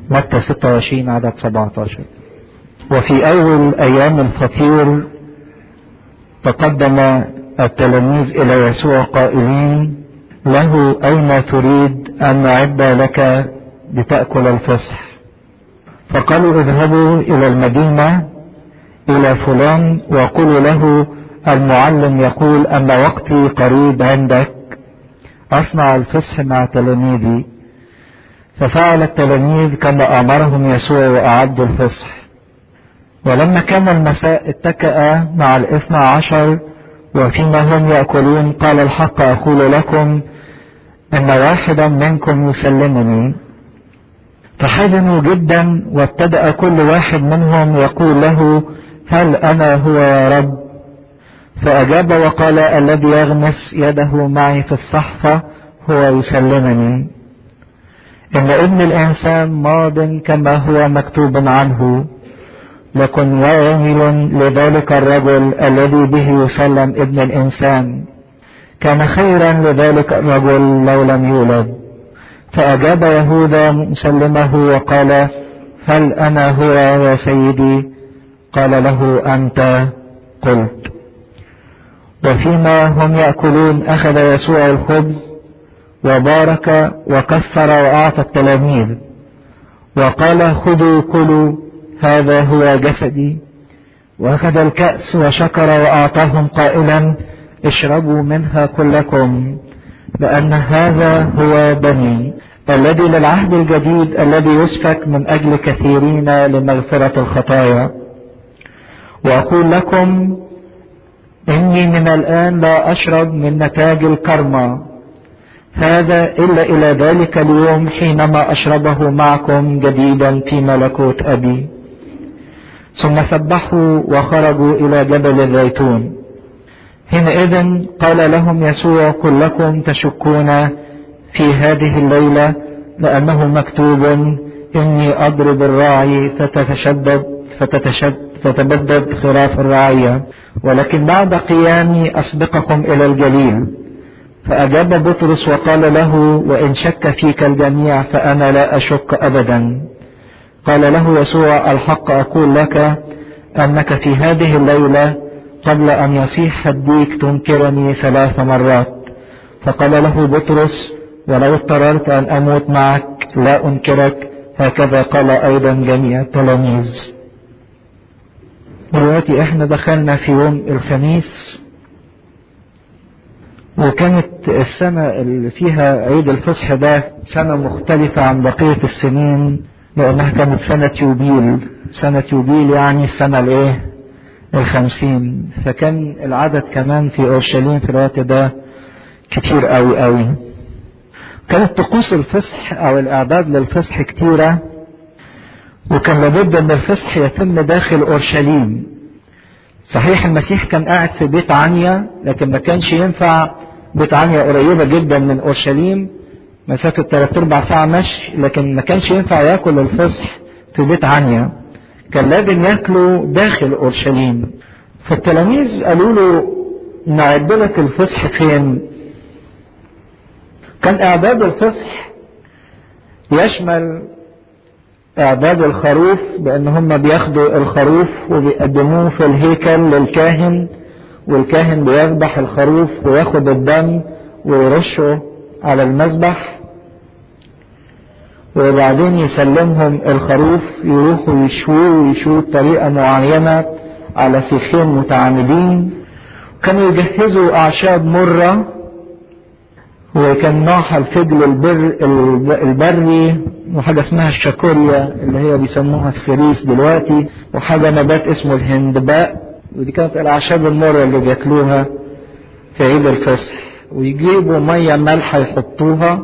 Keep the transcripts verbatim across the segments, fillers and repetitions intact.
متى ستة وعشرين عدد سبعة عشر. وفي أول أيام الفطير تقدم التلاميذ إلى يسوع قائلين له: أين تريد أن نعد لك لتأكل الفصح؟ فقالوا: اذهبوا إلى المدينة إلى فلان وقولوا له: المعلم يقول أن وقتي قريب عندك، أصنع الفصح مع تلاميذي. ففعل التلاميذ كما أمرهم يسوع وأعدوا الفصح. ولما كان المساء اتكأ مع الاثنى عشر وفيما هم يأكلون قال: الحق أقول لكم إن واحدا منكم يسلمني. فحزنوا جدا وابتدأ كل واحد منهم يقول له: هل أنا هو يا رب؟ فأجاب وقال: الذي يغمس يده معي في الصحفة هو يسلمني. إن ابن الإنسان ماض كما هو مكتوب عنه، لكن ويل لذلك الرجل الذي به يسلم ابن الإنسان. كان خيرا لذلك الرجل لو لم يولد. فأجاب يهوذا مسلمه وقال: هل أنا هو يا سيدي؟ قال له: أنت قلت. وفيما هم يأكلون أخذ يسوع الخبز وبارك وكسر وأعطى التلاميذ وقال: خذوا كلوا، هذا هو جسدي. وأخذ الكأس وشكر وأعطاهم قائلا: اشربوا منها كلكم، لأن هذا هو دمي الذي للعهد الجديد الذي يسفك من أجل كثيرين لمغفرة الخطايا. وأقول لكم إني من الآن لا أشرب من نتاج الكرمة هذا إلا إلى ذلك اليوم حينما أشربه معكم جديدا في ملكوت أبي. ثم سبحوا وخرجوا إلى جبل الزيتون. حينئذ قال لهم يسوع: كلكم تشكون في هذه الليلة، لأنه مكتوب: إني أضرب الراعي فتتشدد فتتشدد فتبدد خراف الرعية، ولكن بعد قيامي أسبقكم إلى الجليل. فأجاب بطرس وقال له: وإن شك فيك الجميع فأنا لا أشك أبدا. قال له يسوع: الحق أقول لك أنك في هذه الليلة قبل أن يصيح الديك تنكرني ثلاث مرات. فقال له بطرس: ولو اضطررت أن أموت معك لا أنكرك. هكذا قال أيضا جميع التلاميذ. دلوقتي احنا دخلنا في يوم الخميس، وكانت السنة اللي فيها عيد الفصح ده سنة مختلفة عن بقية السنين، لأنها كانت سنة يوبيل. سنة يوبيل يعني السنة الايه الخمسين. فكان العدد كمان في أورشليم في الوقت ده كتير قوي قوي. كانت طقوس الفصح أو الإعداد للفصح كتيرة، وكان لابد أن الفصح يتم داخل أورشليم. صحيح المسيح كان قاعد في بيت عنيا، لكن ما كانش ينفع. بيت عنيا قريبة جدا من أورشليم، مسافة ثلاث أربع ساعة مشي، لكن ما كانش ينفع يأكل الفصح في بيت عنيا، كان لازم يأكلوا داخل أورشليم. فالتلاميذ قالوا له: نعد لك الفصح فين؟ كان إعداد الفصح يشمل إعداد الخروف، بأن هم بياخدوا الخروف وبيقدموه في الهيكل للكاهن، والكاهن بيذبح الخروف وياخد الدم ويرشه على المذبح، وبعدين يسلمهم الخروف يروحوا يشووه ويشووه بطريقة معينة على سيخين متعامدين. كانوا يجهزوا أعشاب مرة، وكان نوعها الفجل البر البري، وحاجة اسمها الشاكوريا اللي هي بيسموها السريس دلوقتي، وحاجة نبات اسمه الهندباء، ودي كانت الأعشاب المرة اللي بياكلوها في عيد الفصح. ويجيبوا مية مالحة يحطوها،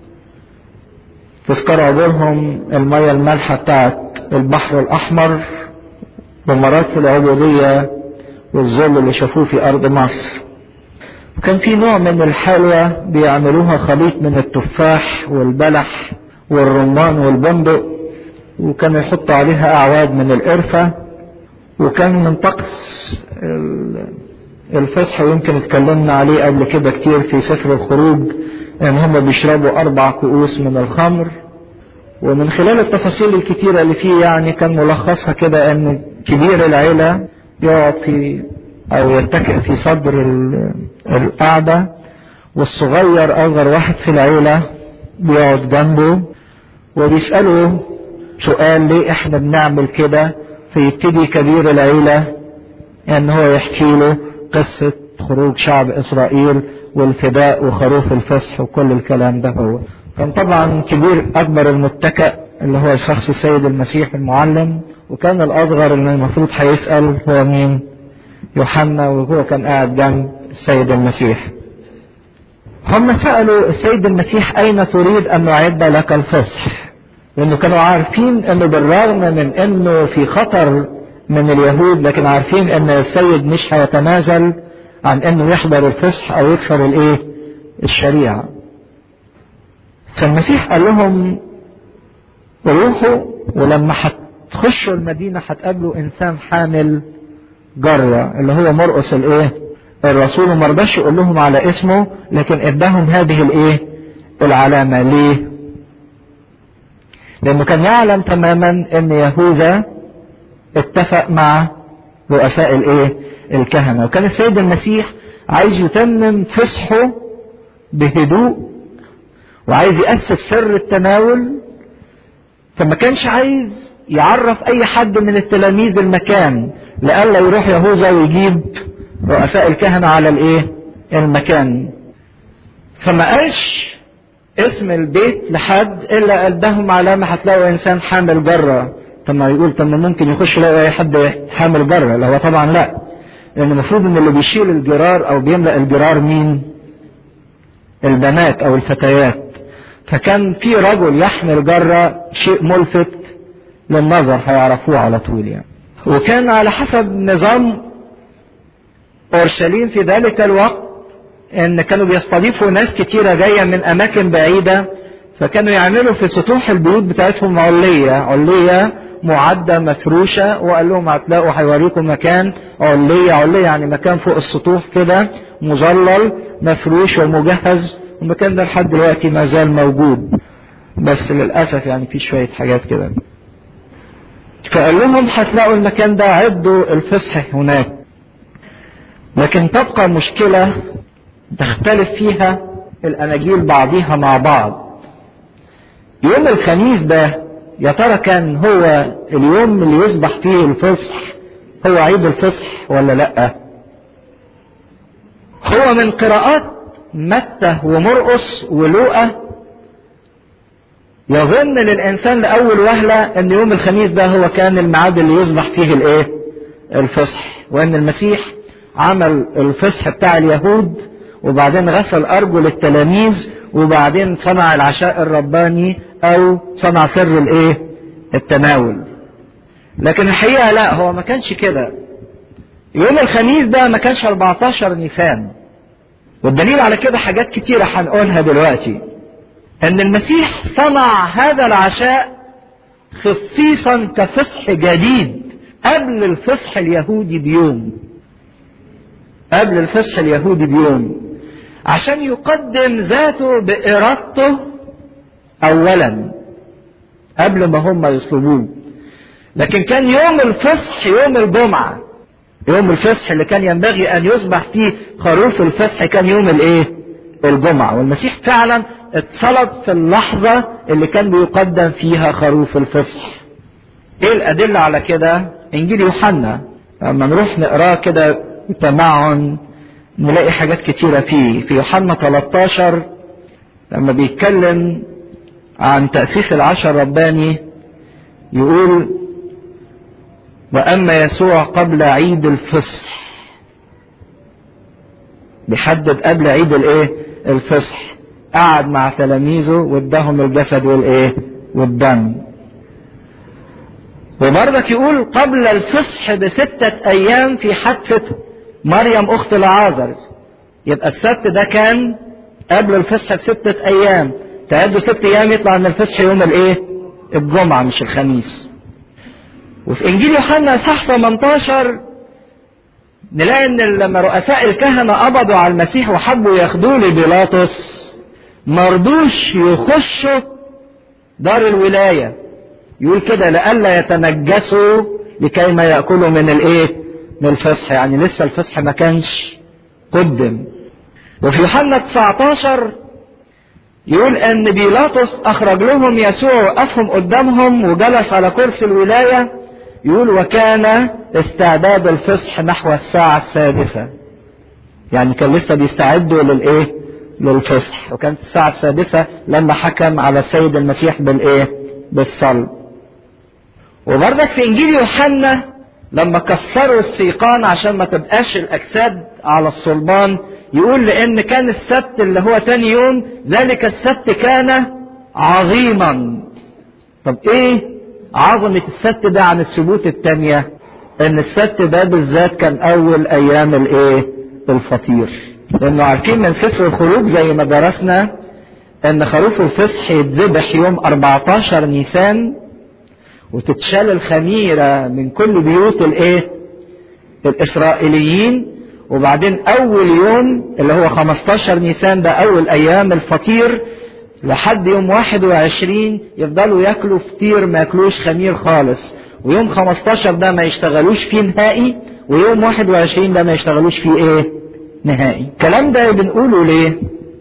تذكر عبورهم المية المالحة بتاعت البحر الأحمر ومرات في العبودية والذل اللي شافوه في أرض مصر. وكان في نوع من الحلوى بيعملوها خليط من التفاح والبلح والرمان والبندق، وكانوا يحطوا عليها أعواد من القرفة. وكان من طقس الفصح، ويمكن اتكلمنا عليه قبل كده كتير في سفر الخروج، ان هم بيشربوا اربع كؤوس من الخمر، ومن خلال التفاصيل الكتيرة اللي فيه يعني كان ملخصها كده ان كبير العيلة يقعد في او يتكئ في صدر القعدة، والصغير اصغر واحد في العيلة بيقعد جنبه وبيسأله سؤال ليه احنا بنعمل كده، فيبتدي كبير العيلة ان هو يحكي له قصة خروج شعب اسرائيل والفداء وخروف الفصح وكل الكلام ده. هو كان طبعا كبير اكبر المتكئ اللي هو شخص السيد المسيح المعلم، وكان الاصغر اللي المفروض هيسأل هو مين؟ يوحنا، وهو كان قاعد جنب السيد المسيح. هم سألوا السيد المسيح اين تريد ان نعد لك الفصح، لانه كانوا عارفين انه بالرغم من انه في خطر من اليهود لكن عارفين ان السيد مش هيتنازل عن انه يحضر الفصح او يكسر الايه الشريعة. فالمسيح قال لهم روحوا، ولما هتخشوا المدينة هتقابلوا انسان حامل جرة اللي هو مرقس الايه الرسول، وما رضاش يقول لهم على اسمه لكن اداهم هذه الايه العلامة. ليه؟ لانه كان يعلم تماما ان يهوذا اتفق مع رؤساء الايه الكهنة، وكان السيد المسيح عايز يتمم فصحه بهدوء وعايز يأسس سر التناول، فما كانش عايز يعرف اي حد من التلاميذ المكان لألا يروح يهوذا ويجيب رؤساء الكهنة على الايه المكان. فما قالش اسم البيت لحد الا اداهم علامة هتلاقوا انسان حامل جرة. طب ما يقول طب ممكن يخش يلاقي اي حد حامل جرة؟ لا، هو طبعا لا، لان المفروض ان اللي بيشيل الجرار او بيملأ الجرار مين؟ البنات او الفتيات. فكان في رجل يحمل جرة شيء ملفت للنظر هيعرفوه على طول يعني. وكان على حسب نظام اورشليم في ذلك الوقت ان كانوا بيستضيفوا ناس كتيرة جاية من اماكن بعيدة، فكانوا يعملوا في سطوح البيوت بتاعتهم علية علية معدة مفروشة، وقال لهم هتلاقوا هيوريكم مكان علية علية يعني مكان فوق السطوح كده مظلل مفروش ومجهز، والمكان ده لحد دلوقتي ما زال موجود بس للأسف يعني في شوية حاجات كده. فقال لهم هتلاقوا المكان ده عدوا الفصح هناك. لكن تبقى مشكلة تختلف فيها الأناجيل بعضيها مع بعض. يوم الخميس ده يا ترى كان هو اليوم اللي يصبح فيه الفصح هو عيد الفصح ولا لأ؟ هو من قراءات متى ومرقس ولوقا يظن للإنسان لأول وهلة أن يوم الخميس ده هو كان الميعاد اللي يصبح فيه الإيه؟ الفصح، وأن المسيح عمل الفصح بتاع اليهود وبعدين غسل أرجل التلاميذ وبعدين صنع العشاء الرباني أو صنع سر الإيه؟ التناول. لكن الحقيقة لا، هو ما كانش كده. يوم الخميس ده ما كانش أربعتاشر نيسان، والدليل على كده حاجات كتيرة هنقولها دلوقتي. ان المسيح صنع هذا العشاء خصيصا كفصح جديد قبل الفصح اليهودي بيوم قبل الفصح اليهودي بيوم عشان يقدم ذاته بإرادته اولا قبل ما هم يصلبوه. لكن كان يوم الفصح يوم الجمعة، يوم الفصح اللي كان ينبغي ان يصبح فيه خروف الفصح كان يوم الايه؟ الجمعة. والمسيح فعلا اتصلب في اللحظة اللي كان بيقدم فيها خروف الفصح. ايه الادلة على كده؟ انجيل يوحنا لما نروح نقراه كده بتمعن نلاقي حاجات كتيرة فيه. في يوحنا تلتاشر لما بيتكلم عن تأسيس العشاء الرباني يقول وأما يسوع قبل عيد الفصح، بيحدد قبل عيد الايه؟ الفصح، قعد مع تلاميذه واداهم الجسد والايه؟ والدم. وبرضك يقول قبل الفصح بستة ايام في حادثة مريم اخت العازر، يبقى السبت ده كان قبل الفصح بستة ايام، تعدوا ست ايام يطلع ان الفصح يوم الايه؟ الجمعة مش الخميس. وفي انجيل يوحنا اصحاح تمنتاشر نلاقي ان لما رؤساء الكهنة قبضوا على المسيح وحبوا ياخدوه لبيلاطس مرضوش يخشوا دار الولاية. يقول كده لئلا يتنجسوا لكي ما يأكلوا من الايه؟ من الفصح، يعني لسه الفصح ما كانش قدم. وفي يوحنا تسعتاشر يقول ان بيلاطس اخرج لهم يسوع وقفهم قدامهم وجلس على كرسي الولاية. يقول وكان استعداد الفصح نحو الساعة السادسة، يعني كان لسه بيستعدوا للايه؟ للفصح. وكانت الساعة السادسة لما حكم على السيد المسيح بالايه؟ بالصلب. وبرضك في انجيل يوحنا لما كسروا السيقان عشان ما تبقاش الاجساد على الصلبان، يقول لان كان السبت اللي هو تاني يوم ذلك السبت كان عظيما. طب ايه عظمة السبت ده عن السبوت التانية؟ ان السبت ده بالذات كان اول ايام الايه؟ الفطير. لانه عارفين من سفر الخروج زي ما درسنا ان خروف الفصح يتذبح يوم اربعتاشر نيسان، وتتشال الخميرة من كل بيوت الايه؟ الاسرائيليين. وبعدين اول يوم اللي هو خمستاشر نيسان ده اول ايام الفطير لحد يوم واحد وعشرين يفضلوا ياكلوا فطير ما ياكلوش خمير خالص. ويوم خمستاشر ده ما يشتغلوش فيه نهائي، ويوم واحد وعشرين ده ما يشتغلوش فيه ايه؟ نهائي. الكلام ده بنقوله ليه؟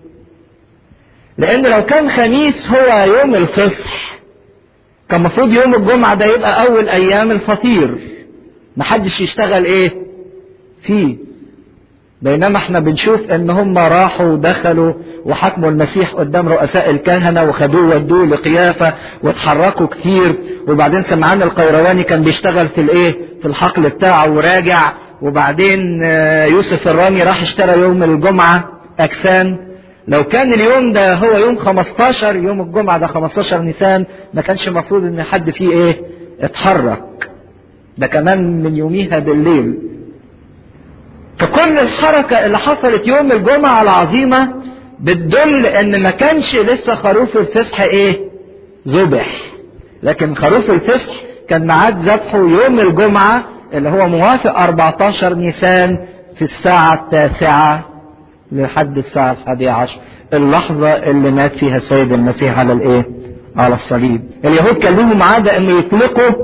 لان لو كان خميس هو يوم الفصح كان المفروض يوم الجمعة ده يبقى اول ايام الفطير محدش يشتغل ايه فيه. بينما احنا بنشوف ان هم راحوا ودخلوا وحكموا المسيح قدام رؤساء الكهنة وخدوه ودوه لقيافة واتحركوا كتير. وبعدين سمعان القيرواني كان بيشتغل في الايه؟ في الحقل بتاعه وراجع. وبعدين يوسف الرامي راح اشترى يوم الجمعة اكفان. لو كان اليوم ده هو يوم خمستاشر، يوم الجمعة ده خمستاشر نيسان، ما كانش المفروض ان حد فيه ايه؟ اتحرك. ده كمان من يوميها بالليل. فكل الحركة اللي حصلت يوم الجمعة العظيمة بتدل ان ما كانش لسه خروف الفصح ايه؟ ذبح. لكن خروف الفصح كان ميعاد ذبحه يوم الجمعة اللي هو موافق اربعتاشر نيسان في الساعة التاسعة لحد الساعة الحادية عشر، اللحظة اللي مات فيها السيد المسيح على الايه؟ على الصليب. اليهود كان لهم عادة انه يطلقوا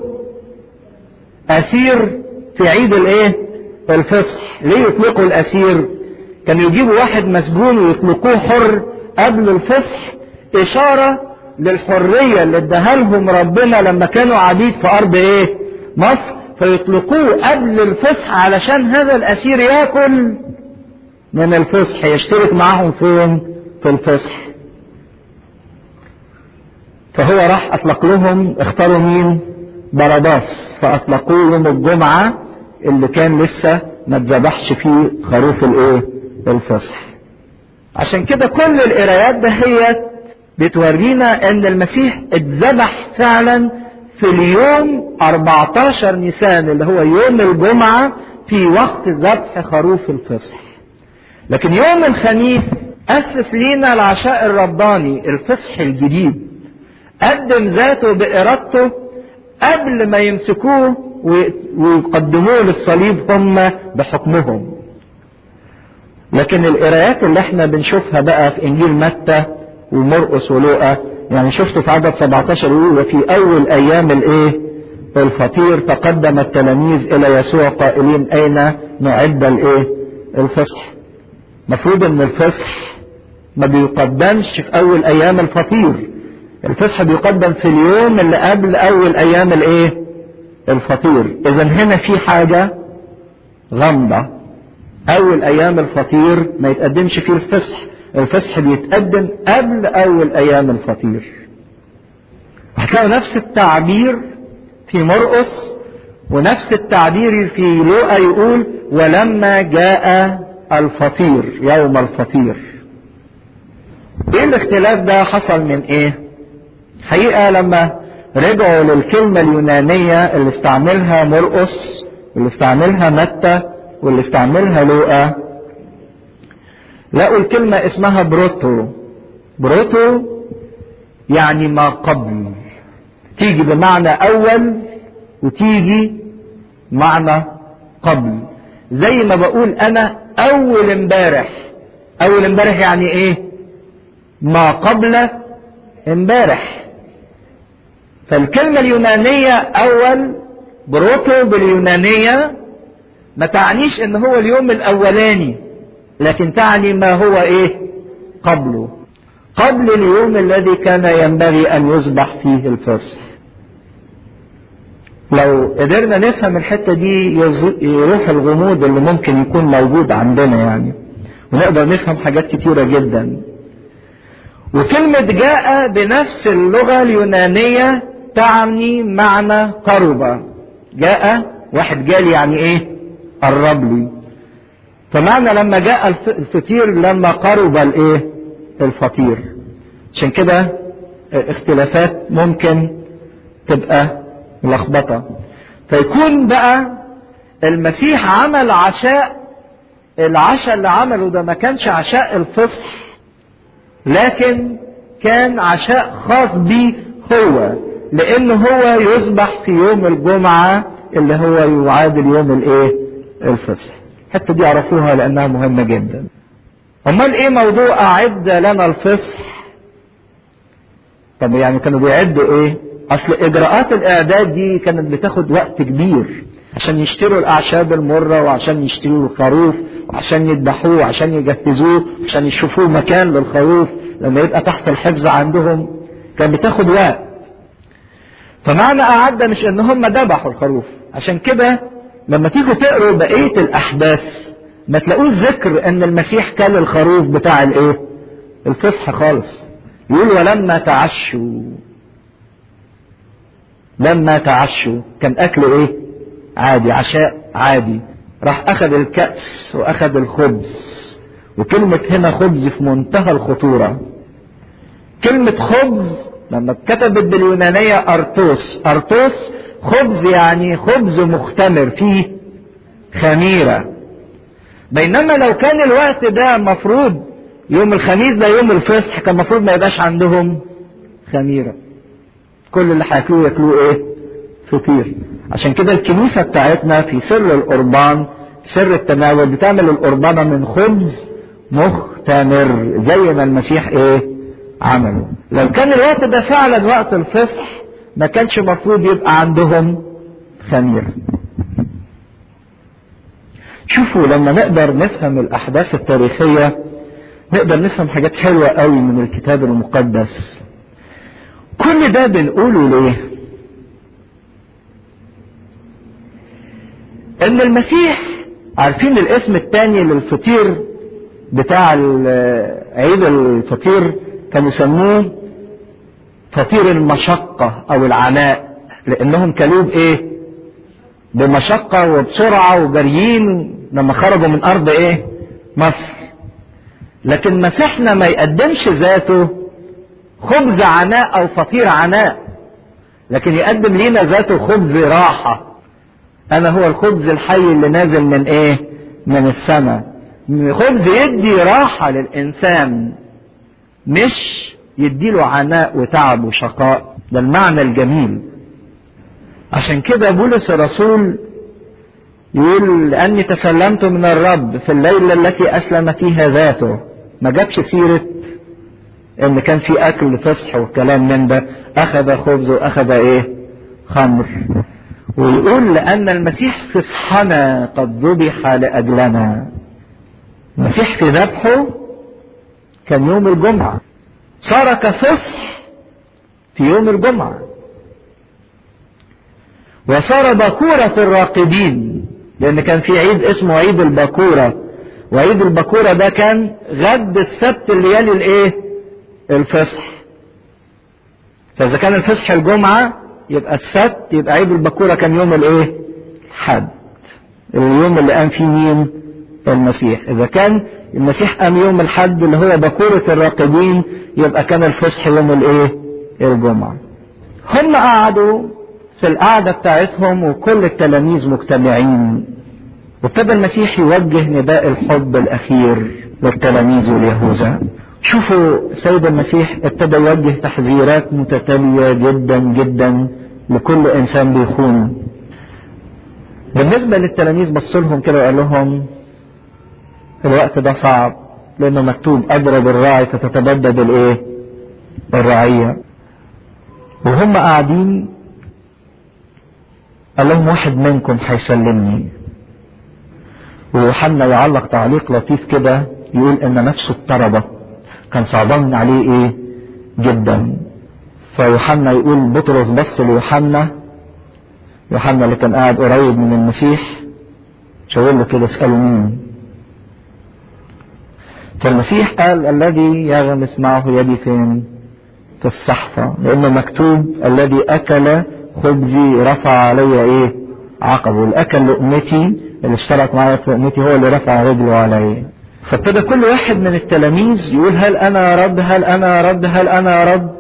اسير في عيد الايه؟ الفصح. ليه يطلقوا الاسير؟ كانوا يجيبوا واحد مسجون ويطلقوه حر قبل الفصح، اشارة للحرية اللي اداها لهم ربنا لما كانوا عبيد في ارض ايه؟ مصر. فيطلقوه قبل الفصح علشان هذا الاسير ياكل من الفصح، يشترك معهم فين؟ في الفصح. فهو راح اطلق لهم، اختاروا مين؟ برداس، فاطلقوه يوم الجمعة اللي كان لسه ما اتذبحش فيه خروف الايه؟ الفصح. عشان كده كل القرايات دهيت بتورينا ان المسيح اتذبح فعلا في اليوم اربعتاشر نيسان اللي هو يوم الجمعة في وقت ذبح خروف الفصح. لكن يوم الخميس أسس لينا العشاء الرباني الفصح الجديد، قدم ذاته بإرادته قبل ما يمسكوه ويقدموه للصليب هم بحكمهم. لكن القرايات اللي احنا بنشوفها بقى في انجيل متى ومرقس ولوقا، يعني شفته في عدد سبعتاشر يقول وفي اول ايام الايه؟ الفطير تقدم التلاميذ الى يسوع قائلين اين نعد الايه؟ الفصح. مفروض ان الفصح ما بيقدمش في اول ايام الفطير، الفصح بيقدم في اليوم اللي قبل اول ايام الايه؟ الفطير. اذا هنا في حاجة غامضة، اول ايام الفطير ما يتقدمش فيه الفصح، الفصح بيتقدم قبل اول ايام الفطير. هتلاقوا نفس التعبير في مرقس ونفس التعبير في لوقا، يقول ولما جاء الفطير يوم الفطير. ايه الاختلاف ده حصل من ايه؟ حقيقة لما رجعوا للكلمة اليونانية اللي استعملها مرقس واللي استعملها متى واللي استعملها لوقا، لقوا الكلمة اسمها بروتو. بروتو يعني ما قبل، تيجي بمعنى اول وتيجي معنى قبل. زي ما بقول انا اول امبارح، اول امبارح يعني ايه؟ ما قبل امبارح. فالكلمة اليونانية اول بروتو باليونانية ما تعنيش ان هو اليوم الاولاني، لكن تعني ما هو ايه قبله، قبل اليوم الذي كان ينبغي ان يذبح فيه الفصح. لو قدرنا نفهم الحتة دي يروح الغموض اللي ممكن يكون موجود عندنا يعني، ونقدر نفهم حاجات كتيرة جدا. وكلمة جاء بنفس اللغة اليونانية تعني معنى قرب. جاء واحد جالي يعني ايه قرب لي، فمعنى لما جاء الفطير لما قرب الايه الفطير. عشان كده اختلافات ممكن تبقى ملخبطة. فيكون بقى المسيح عمل عشاء، العشاء اللي عمله ده ما كانش عشاء الفصح، لكن كان عشاء خاص بيه هو، لانه هو يذبح في يوم الجمعة اللي هو يعادل يوم الايه الفصح. الحته دي عرفوها لانها مهمة جدا. امال ايه موضوع اعد لنا الفصح؟ طب يعني كانوا بيعدوا ايه؟ اصل اجراءات الاعداد دي كانت بتاخد وقت كبير، عشان يشتروا الاعشاب المرة، وعشان يشتروا الخروف، وعشان يذبحوه، وعشان يجهزوه، عشان يشوفوه مكان للخروف لما يبقى تحت الحفظ عندهم، كان بتاخد وقت. فمعنى اعد مش ان هم ذبحوا الخروف. عشان كده لما تيجوا تقروا بقية الاحداث ما تلاقوش ذكر ان المسيح كل الخروف بتاع الايه الفصح خالص. يقول ولما تعشوا، لما تعشوا كان اكله ايه عادي، عشاء عادي. راح اخذ الكأس واخذ الخبز، وكلمة هنا خبز في منتهى الخطورة. كلمة خبز لما اتكتبت باليونانية ارتوس، ارتوس خبز يعني خبز مختمر فيه خميرة. بينما لو كان الوقت ده مفروض يوم الخميس ده يوم الفصح، كان مفروض ما يبقاش عندهم خميرة، كل اللي هياكلوه ياكلوه ايه فطير. عشان كده الكنيسة بتاعتنا في سر القربان، سر التناول، بتعمل القربانة من خبز مختمر زي ما المسيح ايه عمله. لو كان الوقت ده فعلا وقت الفصح ما كانش مفروض يبقى عندهم خميرة. شوفوا لما نقدر نفهم الاحداث التاريخية نقدر نفهم حاجات حلوة قوي من الكتاب المقدس. كل ده بنقوله ليه؟ ان المسيح، عارفين الاسم الثاني للفطير بتاع عيد الفطير كانوا يسموه فطير المشقة او العناء، لانهم كلوه بايه بمشقة وبسرعة وجاريين لما خرجوا من ارض ايه مصر. لكن مسيحنا ما يقدمش ذاته خبز عناء او فطير عناء، لكن يقدم لنا ذاته خبز راحة. انا هو الخبز الحي اللي نازل من ايه من السماء. خبز يدي راحة للانسان، مش يديله عناء وتعب وشقاء. ده المعنى الجميل. عشان كده بولس الرسول يقول لاني تسلمت من الرب في الليلة التي اسلم فيها ذاته. ما جابش سيرة ان كان في اكل فصح والكلام من ده، اخذ خبز واخذ ايه خمر. ويقول لان المسيح فصحنا قد ذبح لاجلنا. المسيح في ذبحه كان يوم الجمعة، صار كفصح في يوم الجمعة، وصار باكورة الراقدين، لان كان في عيد اسمه عيد الباكورة، وعيد الباكورة ده كان غد السبت اللي يلي الايه الفصح. فاذا كان الفصح الجمعة يبقى السبت، يبقى عيد الباكورة كان يوم الايه الحد، اليوم اللي قام فيه مين المسيح. اذا كان المسيح قام يوم الحد اللي هو باكورة الراقدين، يبقى كان الفصح يوم الايه الجمعة. هم قعدوا في القعدة بتاعتهم وكل التلاميذ مجتمعين، وابتدى المسيح يوجه نداء الحب الاخير للتلاميذ واليهوذا. شوفوا سيد المسيح ابتدى يوجه تحذيرات متتالية جدا جدا لكل انسان بيخون. بالنسبة للتلاميذ بص لهم كده وقال لهم الوقت ده صعب، لانه مكتوب اضرب الراعي فتتبدد الايه الرعية. وهم قاعدين قال لهم واحد منكم هيسلمني. ويوحنا يعلق تعليق لطيف كده يقول ان نفسه اضطربت، كان صعبان عليه ايه جدا. فيوحنا يقول بطرس بص ليوحنا، يوحنا اللي كان قاعد قريب من المسيح، شاور له كده اسأله مين. فالمسيح قال الذي يغمس معه يدي فين؟ في الصحفة، لأنه مكتوب الذي أكل خبزي رفع علي إيه؟ عقبه. اللي أكل لقمتي، اللي اشترك معايا في لقمتي، هو اللي رفع رجله علي. فابتدى كل واحد من التلاميذ يقول هل أنا يا رب، هل أنا يا رب، هل أنا يا رب.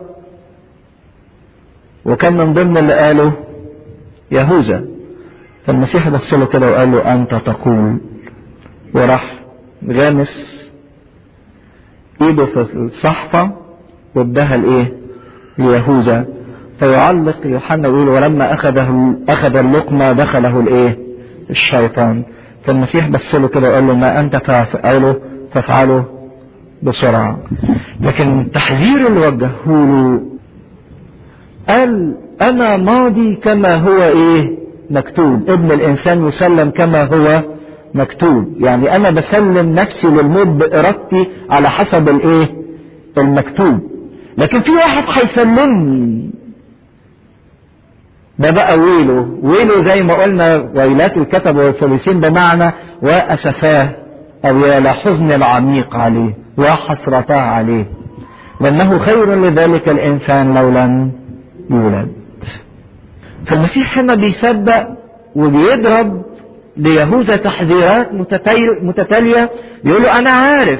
وكان من ضمن اللي قاله يهوذا. فالمسيح بص له كده وقال له أنت تقول، وراح غامس ايده في الصحفة واداها لايه؟ ليهوذا. فيعلق يوحنا يقول ولما اخذه اخذ اللقمة دخله الايه؟ الشيطان. فالمسيح بص له كده وقال له ما انت فعله فافعله بسرعة. لكن التحذير اللي وجهه له قال انا ماضي كما هو ايه؟ مكتوب، ابن الانسان يسلم كما هو مكتوب. يعني انا بسلم نفسي للموت بارادتي على حسب الايه؟ المكتوب. لكن في واحد هيسلمني، ده بقى ويله. ويله زي ما قلنا ويلات الكتبة والفريسين بمعنى واسفاه او يا لحزن العميق عليه وحسرتاه عليه، لانه خير لذلك الانسان لو لم يولد. فالمسيح هنا بيسبق وبيضرب ليهوذا تحذيرات متتالية، يقول له انا عارف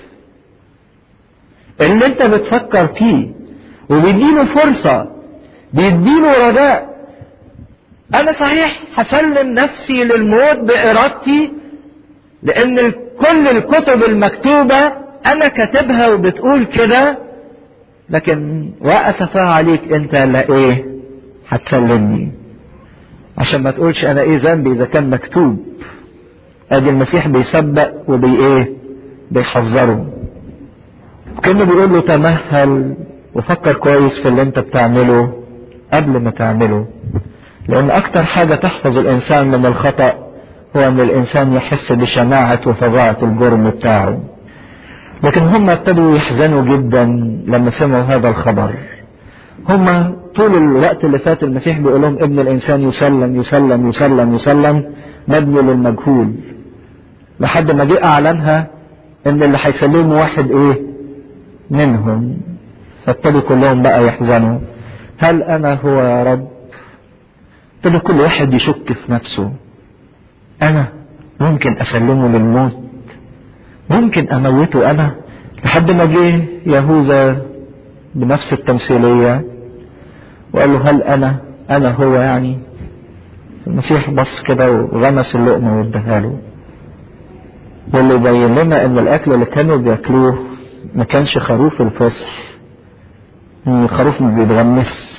اللي انت بتفكر فيه، وبيديله فرصة، بيديله رجاء. انا صحيح هسلم نفسي للموت بارادتي، لان كل الكتب المكتوبة انا كاتبها وبتقول كده، لكن واسفها عليك انت لا ايه؟ هتسلمني، عشان ما تقولش انا ايه ذنبي اذا كان مكتوب. ادي المسيح بيسبق وبي ايه؟ بيحذره. كأنه بيقول له تمهل وفكر كويس في اللي انت بتعمله قبل ما تعمله، لان اكتر حاجة تحفظ الانسان من الخطأ هو ان الانسان يحس بشناعة وفظاعة الجرم بتاعه. لكن هم ابتدوا يحزنوا جدا لما سمعوا هذا الخبر. هم طول الوقت اللي فات المسيح بيقول لهم ابن الانسان يسلم يسلم يسلم يسلم مبني للمجهول، لحد ما جه اعلنها ان اللي هيسلمه واحد ايه؟ منهم. فابتدوا كلهم بقى يحزنوا، هل انا هو يا رب؟ ابتدى كل واحد يشك في نفسه، انا ممكن اسلمه للموت؟ ممكن اموته انا؟ لحد ما جه يهوذا بنفس التمثيلية وقال له هل انا انا هو يعني؟ المسيح بص كده وغمس اللقمة واداها له. واللي يبين لنا ان الاكل اللي كانوا بياكلوه ما كانش خروف الفصح، ان الخروف ما بيتغمس،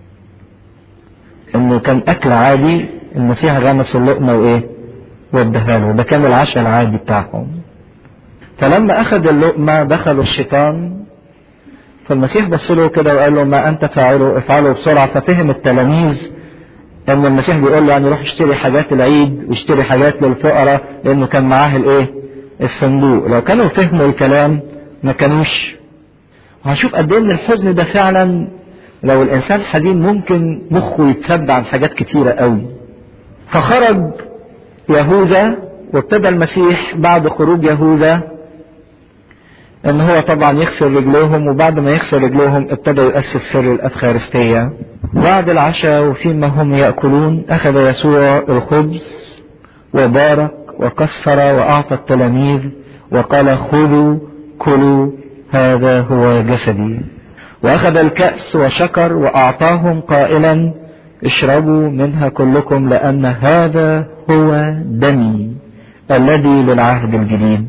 انه كان اكل عادي. المسيح غمس اللقمة وايه؟ واداها له. ده كان العشاء العادي بتاعهم. فلما اخذ اللقمة دخل الشيطان. فالمسيح بص له كده وقال له ما انت فاعله افعله بسرعة. ففهم التلاميذ ان المسيح بيقول له يعني روح اشتري حاجات العيد واشتري حاجات للفقراء، لانه كان معاه الايه؟ الصندوق. لو كانوا فهموا الكلام ما كانوش. وهنشوف قد ايه ان الحزن ده فعلا لو الانسان حزين ممكن مخه يتسد عن حاجات كتيرة قوي. فخرج يهوذا، وابتدى المسيح بعد خروج يهوذا ان هو طبعا يغسل رجليهم، وبعد ما يغسل رجليهم ابتدى يؤسس سر الافخارستية. بعد العشاء وفيما هم يأكلون اخذ يسوع الخبز وبارك وكسر واعطى التلاميذ وقال خذوا كلوا هذا هو جسدي. واخذ الكأس وشكر واعطاهم قائلا اشربوا منها كلكم لان هذا هو دمي الذي للعهد الجديد.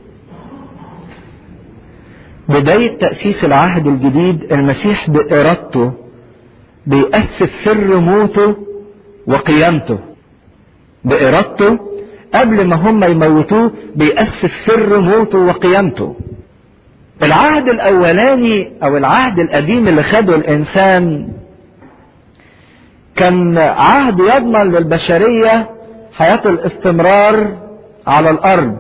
بداية تأسيس العهد الجديد المسيح بإرادته بيأسس سر موته وقيامته. بإرادته قبل ما هم يموتوه بيأسس سر موته وقيامته. العهد الأولاني أو العهد القديم اللي خده الإنسان كان عهد يضمن للبشرية حياة الاستمرار على الارض.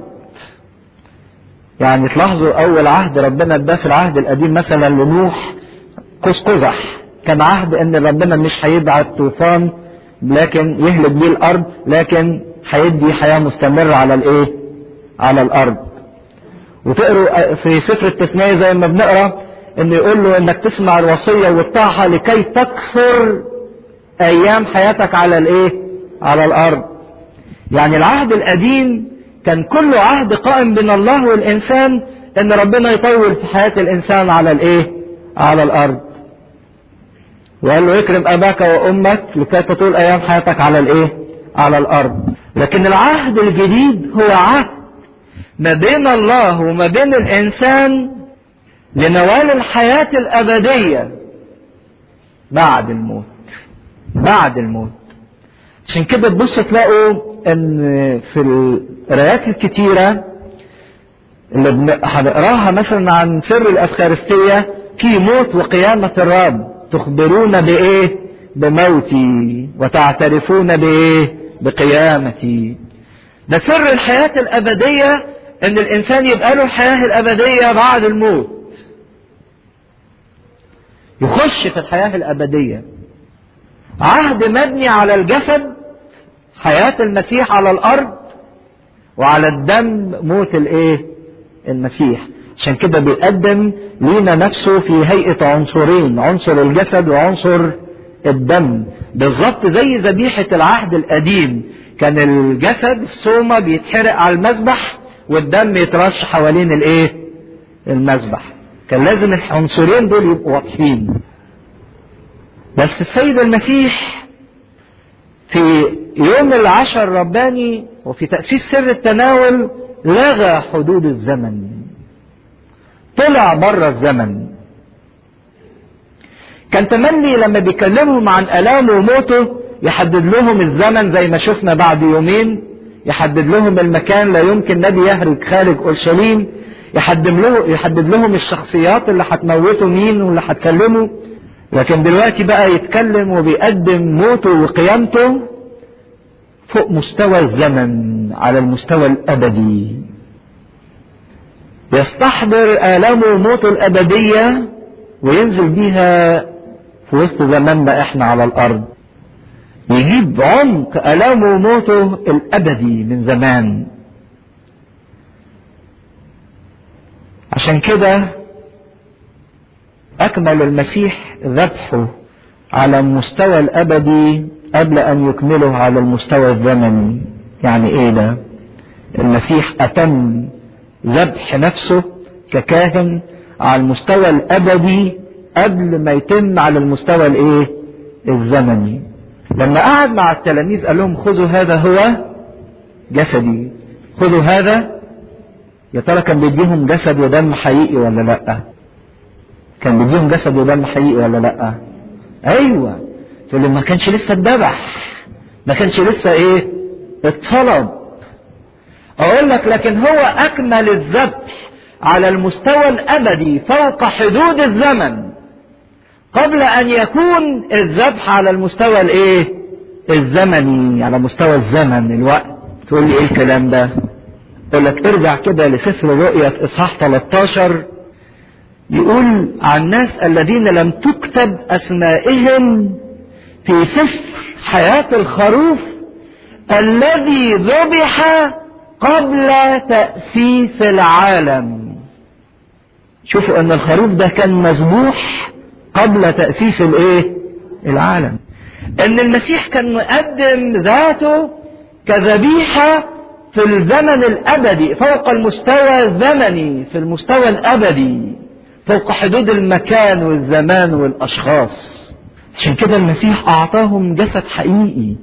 يعني تلاحظوا اول عهد ربنا اداه في العهد القديم مثلا لنوح قوس قزح، كان عهد ان ربنا مش هيبعت طوفان لكن يهلك بيه الارض، لكن هيدي حياة مستمرة على الايه؟ على الارض. وتقروا في سفر التثنية زي ما بنقرا ان يقول له انك تسمع الوصية وتطيعها لكي تكثر ايام حياتك على الايه؟ على الارض. يعني العهد القديم كان كله عهد قائم بين الله والانسان ان ربنا يطول في حياة الانسان على الايه؟ على الارض. وقال له اكرم اباك وامك لكي تطول ايام حياتك على الايه؟ على الارض. لكن العهد الجديد هو عهد ما بين الله وما بين الانسان لنوال الحياة الابدية بعد الموت. بعد الموت. عشان كده تبصوا تلاقوا ان في القراءات الكتيرة اللي هنقراها مثلا عن سر الافخارستية في موت وقيامة الرب، تخبرون بايه؟ بموتي وتعترفون بايه؟ بقيامتي. ده سر الحياة الابدية، ان الانسان يبقى له الحياة الابدية بعد الموت، يخش في الحياة الابدية. عهد مبني على الجسد، حياة المسيح على الارض، وعلى الدم موت الايه؟ المسيح. عشان كده بيقدم لينا نفسه في هيئة عنصرين، عنصر الجسد وعنصر الدم، بالظبط زي ذبيحة العهد القديم. كان الجسد السومة بيتحرق على المذبح والدم يترش حوالين الايه؟ المذبح. كان لازم العنصرين دول يبقوا واضحين. بس السيد المسيح في يوم العشر الرباني وفي تأسيس سر التناول لغى حدود الزمن، طلع بره الزمن. كان تملي لما بيكلمهم عن آلامه وموته يحدد لهم الزمن زي ما شفنا بعد يومين، يحدد لهم المكان، لا يمكن نبي يهرج خارج اورشليم، يحدد له يحدد لهم الشخصيات اللي هتموته مين واللي هتكلمه. لكن دلوقتي بقى يتكلم وبيقدم موته وقيامته فوق مستوى الزمن، على المستوى الابدي. يستحضر آلامه وموته الابدية وينزل بيها في وسط زماننا احنا على الارض، يجيب عمق آلامه وموته الابدي من زمان. عشان كده اكمل المسيح ذبحه على المستوى الابدي قبل ان يكمله على المستوى الزمني. يعني ايه ده؟ المسيح اتم ذبح نفسه ككاهن على المستوى الابدي قبل ما يتم على المستوى الايه؟ الزمني. لما قعد مع التلاميذ قال لهم خذوا هذا هو جسدي، خذوا هذا. يا ترى كان بيديهم جسد ودم حقيقي ولا لا؟ كان بيديهم جسد ودم حقيقي ولا لا؟ ايوه. تقول لي ما كانش لسه اتذبح، ما كانش لسه ايه؟ اتصلب. اقول لك لكن هو اكمل الذبح على المستوى الابدي فوق حدود الزمن قبل ان يكون الذبح على المستوى الايه؟ الزمني، على مستوى الزمن الوقت. تقول لي ايه الكلام ده؟ اقول لك ارجع كده لسفر الرؤيا اصحاح ثلاثة عشر، يقول عن الناس الذين لم تكتب اسمائهم في سفر حياة الخروف الذي ذبح قبل تأسيس العالم. شوفوا ان الخروف ده كان مذبوح قبل تأسيس الايه؟ العالم. ان المسيح كان مقدم ذاته كذبيحة في الزمن الابدي فوق المستوى الزمني، في المستوى الابدي فوق حدود المكان والزمان والاشخاص. عشان كده المسيح اعطاهم جسد حقيقي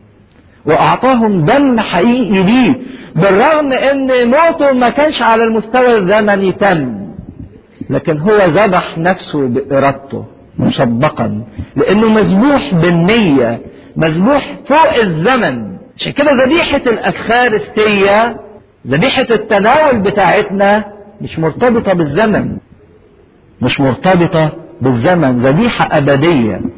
واعطاهم دم حقيقي ليه، بالرغم ان موته ما كانش على المستوى الزمني تم، لكن هو ذبح نفسه بارادته مسبقا، لانه مذبوح بالنية، مذبوح فوق الزمن. عشان كده ذبيحة الافخارستية، ذبيحة التناول بتاعتنا مش مرتبطة بالزمن، مش مرتبطة بالزمن، ذبيحة ابدية.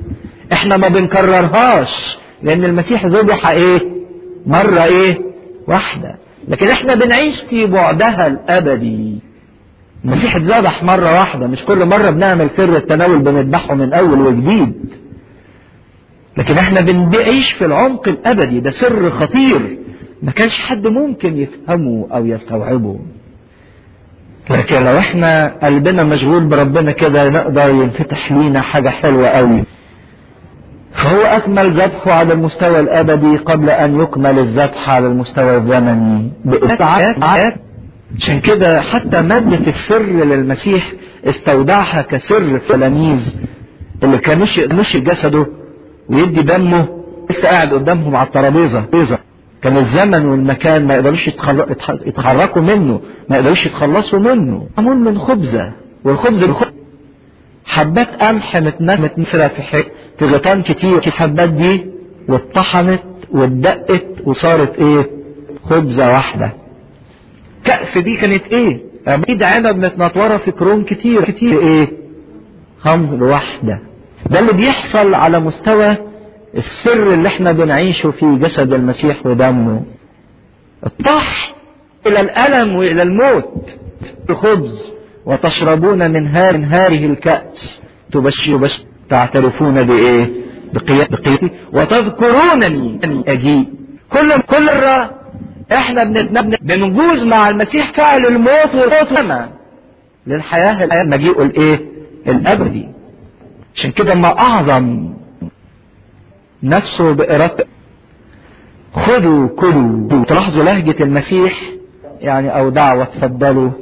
احنا ما بنكررهاش لان المسيح ذبح ايه مرة ايه واحدة، لكن احنا بنعيش في بعدها الابدي. المسيح اتذبح مرة واحدة، مش كل مرة بنعمل سر التناول بنذبحه من اول وجديد، لكن احنا بنعيش في العمق الابدي. ده سر خطير ما كانش حد ممكن يفهمه او يستوعبه، لكن لو احنا قلبنا مشغول بربنا كده نقدر ينفتح لينا حاجة حلوة قوي. فهو اكمل ذبحه على المستوى الابدي قبل ان يكمل الذبح على المستوى الزمني بإسعاد. عشان كده حتى مادة السر للمسيح استودعها كسر في التلاميذ اللي كانوش يقدموش جسده ويدي دمه، لسه قاعد قدامهم على الترابيزه. كان الزمن والمكان ما يقدروش يتحركوا منه، ما يقدروش يتخلصوا منه. معمول من خبزه، والخبز الخبز حبات قمح متنسره في في غطان كتير. الحبات دي واتطحنت واتدقت وصارت ايه؟ خبزه واحده. كأس دي كانت ايه؟ عبيد عنب متنطوره في كروم كتير كتير ايه؟ خمر واحده. ده اللي بيحصل على مستوى السر اللي احنا بنعيشه في جسد المسيح ودمه. الطحن الى الالم والى الموت الخبز، وتشربون من هذه الكأس تبشر تعترفون بايه؟ بقيامتي وتذكرونني اجيء. كل كل مرة احنا بنجوز مع المسيح فعل الموت والقيامة للحياة الحياة مجيئه الايه؟ الابدي. عشان كده ما اعظم نفسه بإرادته. خذوا كلوا. تلاحظوا لهجة المسيح يعني او دعوة تفضلوا،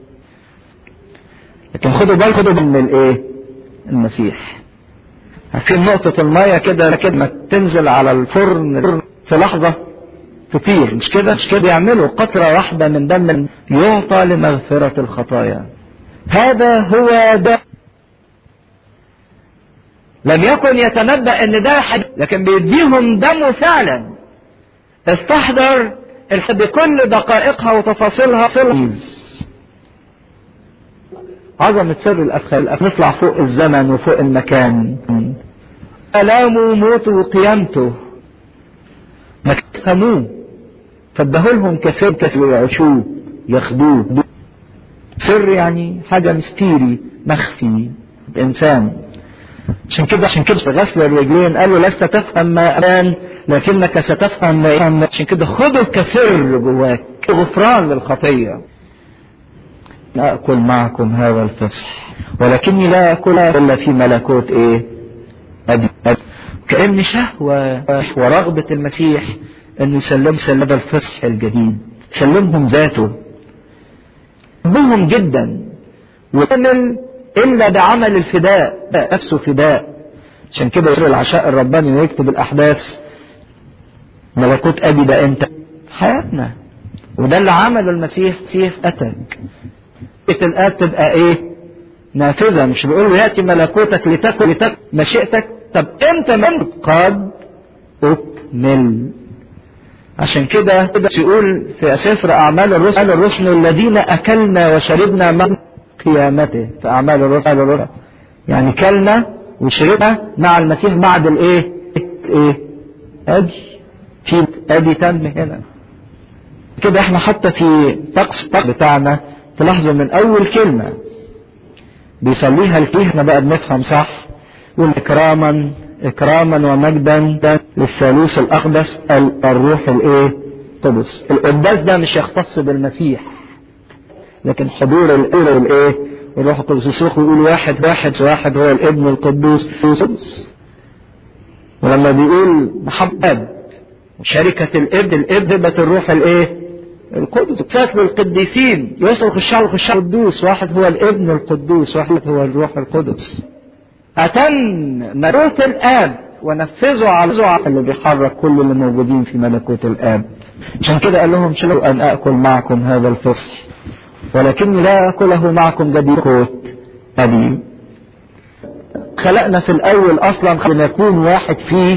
لكن خدوا بالكم خدوا من الايه؟ المسيح. في نقطة المية كده كده ما تنزل على الفرن في لحظة تطير، مش كده؟ مش كده بيعملوا قطرة واحدة من دم يعطى لمغفرة الخطايا. هذا هو ده. لم يكن يتنبأ ان ده حاجة، لكن بيديهم دمه فعلا. استحضر بكل دقائقها وتفاصيلها. عظمة سر الأفخال نطلع فوق الزمن وفوق المكان. ألامه وموته وقيامته ما تفهموه، فادهولهم كسر كسر يعيشوه ياخدوه. سر يعني حاجة مستيري مخفي الإنسان. عشان كده عشان كده في غسل الرجلين قال له لست تفهم ما الآن لكنك ستفهم ما. عشان كده خده كسر جواك غفران للخطية. لا أكل معكم هذا الفصح ولكني لا أكل إلا في ملكوت إيه؟ أبي. كأن شهوة ورغبة المسيح أنه يسلم سلم هذا الفصح الجديد، سلمهم ذاته، يحبهم جدا ويعمل إلا بعمل الفداء نفسه فداء. عشان كده يقول العشاء الرباني ويكتب الأحداث ملكوت أبي ده أنت حياتنا، وده اللي عمله المسيح. المسيح أتاك الآب تبقى إيه؟ نافذة. مش بيقول له يأتي ملكوتك لتكن لتكن مشيئتك. طب أنت من قد أكمل. عشان كده يقول في سفر أعمال الرسل الرسل الذين أكلنا وشربنا مع قيامته في أعمال الرسل، يعني كلنا وشربنا مع المسيح بعد الإيه؟ إيه؟ أدي في أدي تم هنا كده. إحنا حتى في طقس بتاعنا تلاحظوا من أول كلمة بيصليها الكهنة بقى بنفهم صح، يقول إكراما إكراما ومجدا للثالوث الأقدس الروح الإيه؟ القدس. القداس ده مش يختص بالمسيح، لكن حضور الإله الإيه؟ الروح القدس. يصرخ ويقول واحد واحد واحد هو الابن القدوس القدس. ولما بيقول محبة شركة الابن الابن بت الروح الإيه؟ القدس. ساكن القديسين يصرخ الشعب الشعب القدوس، واحد هو الابن القدوس واحد هو الروح القدس. أتم ملكوت الآب ونفذوا على اللي بيحرك كل اللي موجودين في ملكوت الآب. عشان كده قال لهم شلوا أن أكل معكم هذا الفصح ولكني لا أكله معكم جديد أبي. خلقنا في الأول أصلا لنكون واحد فيه،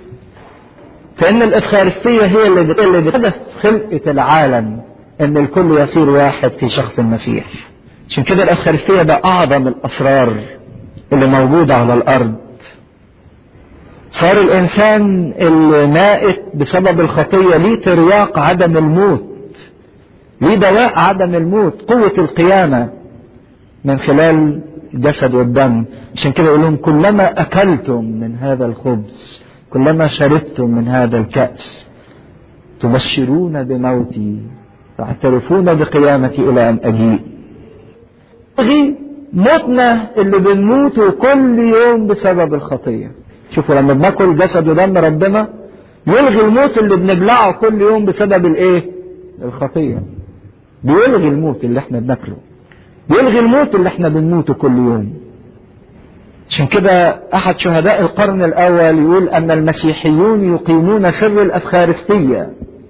فإن الإفخارستية هي اللي بتهدف خلقة العالم إن الكل يصير واحد في شخص المسيح. عشان كده الإفخارستية ده أعظم الأسرار اللي موجودة على الأرض. صار الانسان المائت بسبب الخطية ليه ترياق عدم الموت، ليه دواء عدم الموت، قوة القيامة من خلال الجسد والدم. عشان كده يقول لهم كلما اكلتم من هذا الخبز كلما شربتم من هذا الكأس تبشرون بموتي تعترفون بقيامتي الى ان اجيء. غي موتنا اللي بنموته كل يوم بسبب الخطية. شوفوا لما بناكل جسد ودم ربنا يلغي الموت اللي بنبلعه كل يوم بسبب الايه؟ الخطية. بيلغي الموت اللي احنا بناكله، بيلغي الموت اللي احنا بنموته كل يوم. عشان كده احد شهداء القرن الاول يقول ان المسيحيون يقيمون سر الافخارستية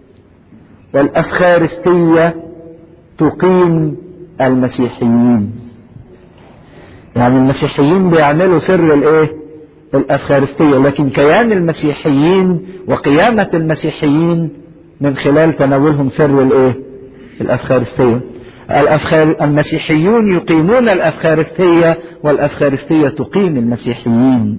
والافخارستية تقيم المسيحيين. يعني المسيحيين بيعملوا سر الايه؟ الافخارستية، لكن كيان المسيحيين وقيامة المسيحيين من خلال تناولهم سر الايه؟ الافخارستية. الأفخار المسيحيون يقيمون الافخارستية والافخارستية تقيم المسيحيين.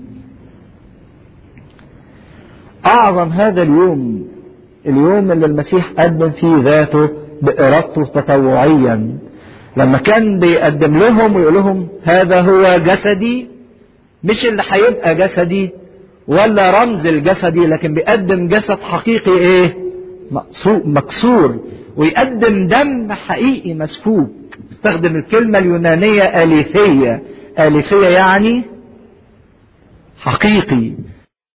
اعظم هذا اليوم اليوم اللي المسيح قدم فيه ذاته بارادته تطوعيا، لما كان بيقدم لهم ويقول لهم هذا هو جسدي، مش اللي هيبقى جسدي ولا رمز الجسدي، لكن بيقدم جسد حقيقي ايه؟ مكسور، ويقدم دم حقيقي مسفوك. استخدم الكلمة اليونانية آليثية. آليثية يعني حقيقي،